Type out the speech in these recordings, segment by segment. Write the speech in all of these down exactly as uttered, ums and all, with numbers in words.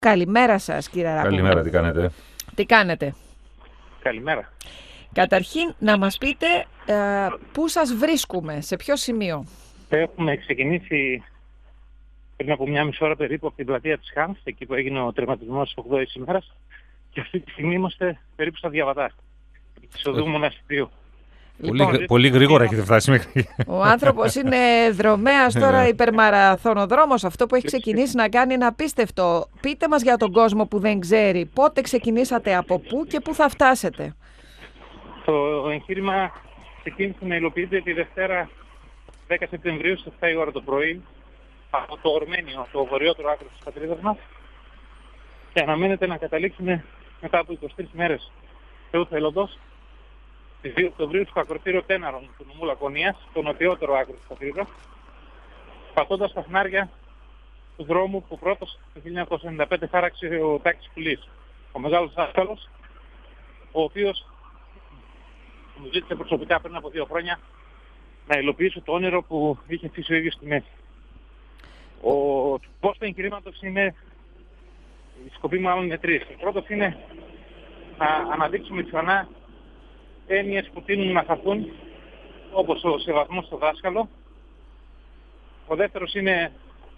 Καλημέρα σας, κύριε Αράπογλου. Καλημέρα, τι κάνετε. Τι κάνετε. Καλημέρα. Καταρχήν, να μας πείτε ε, πού σας βρίσκουμε, σε ποιο σημείο. Έχουμε ξεκινήσει πριν από μια μισή ώρα περίπου από την πλατεία της Χάμς, εκεί που έγινε ο τερματισμός της ογδόης ημέρας, και αυτή τη στιγμή είμαστε περίπου στα Διαβατά, της οδού Μοναστηρίου. Πολύ, λοιπόν, πολύ γρήγορα έχετε φτάσει μέχρι. Ο άνθρωπος είναι δρομέας τώρα, υπερμαραθωνοδρόμος. Αυτό που έχει ξεκινήσει να κάνει είναι απίστευτο. Πείτε μας για τον κόσμο που δεν ξέρει, πότε ξεκινήσατε, από πού και πού θα φτάσετε. Το εγχείρημα ξεκίνησε να υλοποιείται τη Δευτέρα δέκα Σεπτεμβρίου στις επτά η ώρα το πρωί από το Ορμένιο, το βορειότερο άκρο της πατρίδας μας, και αναμένεται να καταλήξουμε μετά από είκοσι τρεις μέρες Θεού θέλοντος στις δύο Οκτωβρίου στο ακροτήριο Τέναρων του νομού Λακωνίας, στο νοτιότερο άκρο της πατρίδας, πατώντας τα χνάρια του δρόμου που πρώτος το χίλια εννιακόσια ενενήντα πέντε χάραξε ο Τάκης Πουλής, ο μεγάλος δάσκαλος, ο οποίος μου ζήτησε προσωπικά πριν από δύο χρόνια να υλοποιήσω το όνειρο που είχε αφήσει ο ίδιος στη μέση. Ο σκοπός του εγχειρήματος είναι, η σκοπή μάλλον είναι τρεις. Ο πρώτος είναι να αναδείξουμε ξανά έννοιες που τείνουν να χαθούν, όπως ο σεβασμός στο δάσκαλο. Ο δεύτερος είναι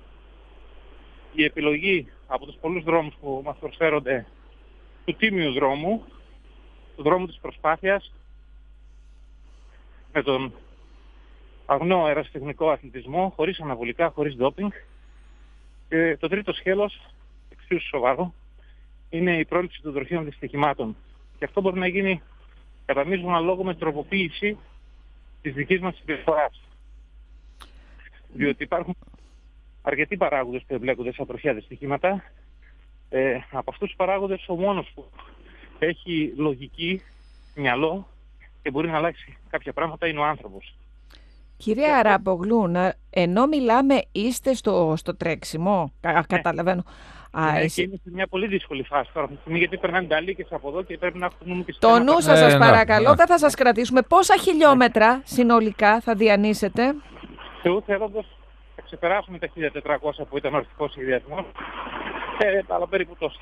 η επιλογή από τους πολλούς δρόμους που μας προσφέρονται του τίμιου δρόμου, του δρόμου της προσπάθειας, με τον αγνό αεραστεχνικό αθλητισμό, χωρίς αναβολικά, χωρίς ντόπινγκ. Και το τρίτο σκέλος, εξίσου σοβαρό, είναι η πρόληψη των τροχαίων δυστυχημάτων. Και αυτό μπορεί να γίνει κατά μείζωνα λόγο με τροποποίηση της δικής μας συμπεριφοράς. Διότι υπάρχουν αρκετοί παράγοντες που εμπλέκονται στα τροχαία δυστυχήματα. Ε, από αυτούς τους παράγοντες ο μόνος που έχει λογική, μυαλό και μπορεί να αλλάξει κάποια πράγματα είναι ο άνθρωπος. Κύριε Αράπογλου, ενώ μιλάμε είστε στο, στο τρέξιμο, κα, ναι. Καταλαβαίνω. Ναι, Α, εσύ... είναι σε μια πολύ δύσκολη φάση τώρα, γιατί περνάνε τα λύκες από εδώ και πρέπει να έχουμε και το νου σας, ε, σας ναι, παρακαλώ, ναι. δεν θα σας κρατήσουμε. Πόσα χιλιόμετρα συνολικά θα διανύσετε? Θεού θέλοντος θα ξεπεράσουμε τα χίλια τετρακόσια που ήταν ο αρχικός σχεδιασμός, ε, αλλά περίπου τόσο.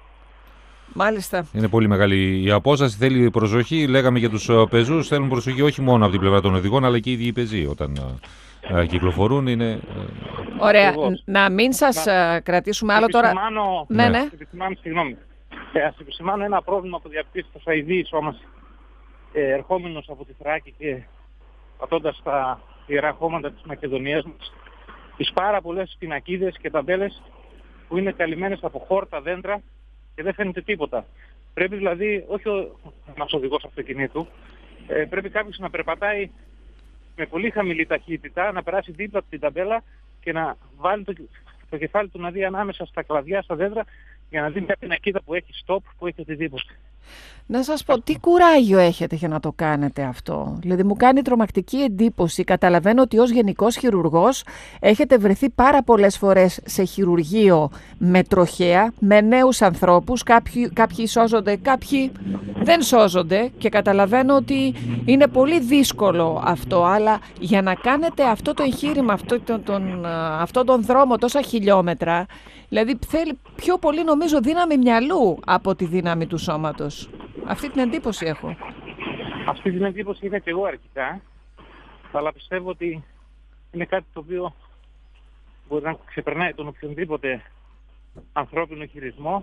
Μάλιστα. Είναι πολύ μεγάλη η απόσταση, θέλει προσοχή. Λέγαμε για τους πεζούς, θέλουν προσοχή όχι μόνο από την πλευρά των οδηγών, αλλά και οι ίδιοι οι πεζοί όταν α, κυκλοφορούν. Είναι... Ωραία. Ακριβώς. Να μην σας να... κρατήσουμε άλλο τώρα. Ναι, ναι. Επισημάνω, συγγνώμη. Ε, ας επισημάνω ένα πρόβλημα που διαπίστωσα ηδής όμως ε, ερχόμενος από τη Θράκη και πατώντας τα ιερά χώματα της Μακεδονίας μας, τις πάρα πολλές πινακίδες και ταμπέλες που είναι καλυμμένες από χόρτα, δέντρα και δεν φαίνεται τίποτα. Πρέπει δηλαδή, όχι ο ένας οδηγός αυτοκινήτου, ε, πρέπει κάποιος να περπατάει με πολύ χαμηλή ταχύτητα, να περάσει δίπλα από την ταμπέλα και να βάλει το, το κεφάλι του να δει ανάμεσα στα κλαδιά, στα δέντρα, για να δει μια πινακίδα που έχει stop, που έχει οτιδήποτε. Να σας πω, τι κουράγιο έχετε για να το κάνετε αυτό? Δηλαδή μου κάνει τρομακτική εντύπωση. Καταλαβαίνω ότι ως γενικός χειρουργός έχετε βρεθεί πάρα πολλές φορές σε χειρουργείο με τροχαία, με νέους ανθρώπους. Κάποιοι, κάποιοι σώζονται, κάποιοι δεν σώζονται και καταλαβαίνω ότι είναι πολύ δύσκολο αυτό. Αλλά για να κάνετε αυτό το εγχείρημα, αυτό τον, τον, αυτό τον δρόμο τόσα χιλιόμετρα, δηλαδή θέλει πιο πολύ νομίζω δύναμη μυαλού από τη δύναμη του σώματος. Αυτή την εντύπωση έχω. Αυτή την εντύπωση είχα και εγώ αρχικά, αλλά πιστεύω ότι είναι κάτι το οποίο μπορεί να ξεπερνάει τον οποιονδήποτε ανθρώπινο χειρισμό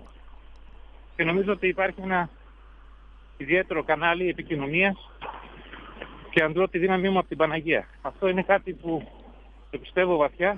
και νομίζω ότι υπάρχει ένα ιδιαίτερο κανάλι επικοινωνίας και αντρώ τη δύναμή μου από την Παναγία. Αυτό είναι κάτι που το πιστεύω βαθιά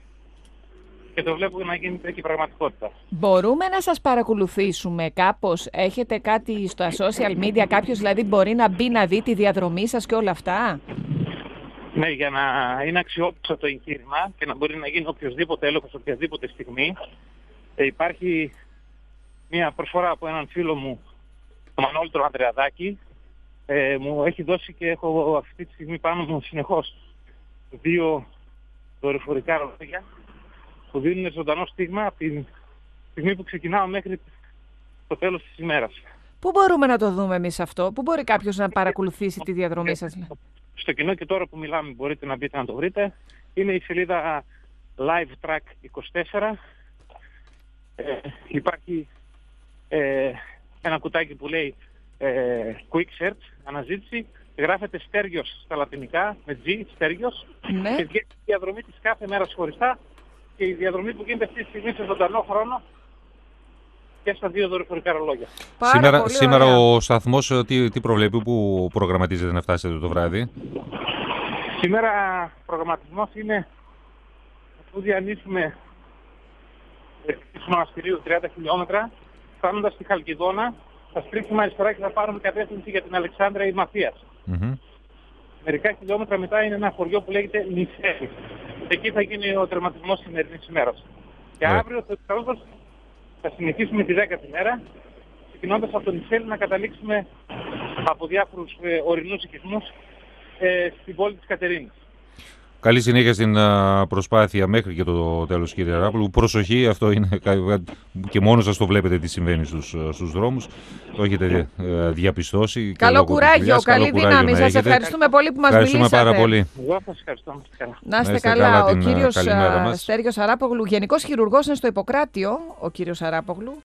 και το βλέπω να γίνεται και πραγματικότητα. Μπορούμε να σας παρακολουθήσουμε κάπως? Έχετε κάτι στα social media, κάποιος δηλαδή μπορεί να μπει να δει τη διαδρομή σας και όλα αυτά? Ναι, για να είναι αξιόπιστο το εγχείρημα και να μπορεί να γίνει οποιοδήποτε έλεγχος οποιαδήποτε στιγμή, ε, υπάρχει μια προσφορά από έναν φίλο μου, τον Μανώλη τον Ανδρεαδάκη, ε, μου έχει δώσει και έχω αυτή τη στιγμή πάνω μου συνεχώς δύο δορυφορικά ρολόγια που δίνουν ζωντανό στίγμα από τη στιγμή που ξεκινάω μέχρι το τέλος της ημέρας. Πού μπορούμε να το δούμε εμείς αυτό? Πού μπορεί κάποιος να παρακολουθήσει τη διαδρομή σας? Στο κοινό και τώρα που μιλάμε μπορείτε να μπείτε να το βρείτε. Είναι η σελίδα LiveTrack είκοσι τέσσερα Ε, υπάρχει ε, ένα κουτάκι που λέει ε, Quick Search, αναζήτηση. Γράφεται Στέργιος στα λατινικά, με G, Στέργιος. Ναι. Και βγαίνει η διαδρομή της κάθε μέρα χωριστά και η διαδρομή που γίνεται αυτή τη στιγμή σε ζωντανό χρόνο και στα δύο δορυφορικά ρολόγια. Σήμερα, σήμερα ο σταθμός τι, τι προβλέπει, πού προγραμματίζεται να φτάσετε το βράδυ? Σήμερα προγραμματισμός είναι που διανύσουμε του μοναστηρίου τριάντα χιλιόμετρα, φτάνοντας στη Χαλκιδόνα, θα στρίξουμε αριστερά και θα πάρουμε κατεύθυνση για την Αλεξάνδρα ή Μαθίας. Mm-hmm. Μερικά χιλιόμετρα μετά είναι ένα χωριό που λέγεται Νησέλη. Εκεί θα γίνει ο τερματισμός της σημερινής ημέρας. Και Yeah. αύριο το τέλος θα συνεχίσουμε τη δέκατη μέρα, ξεκινώντας από το Νησέλη να καταλήξουμε από διάφορους ε, ορεινούς οικισμούς ε, στην πόλη της Κατερίνης. Καλή συνέχεια στην α, προσπάθεια μέχρι και το τέλος, κύριε Αράπολου. Προσοχή, αυτό είναι και μόνο σας το βλέπετε τι συμβαίνει στους, στους δρόμους. Το έχετε ε, διαπιστώσει. Καλό κουράγιο, καλή δύναμη. Σας ευχαριστούμε πολύ που μας ευχαριστούμε μιλήσατε. πάρα πολύ. Εγώ σας ευχαριστώ. Να είστε, Να είστε καλά. καλά. Ο Την κύριος καλημέρα μας. Στέργιος Αράπογλου, γενικός χειρουργός, είναι στο Ιπποκράτιο, ο κύριος Αράπογλου.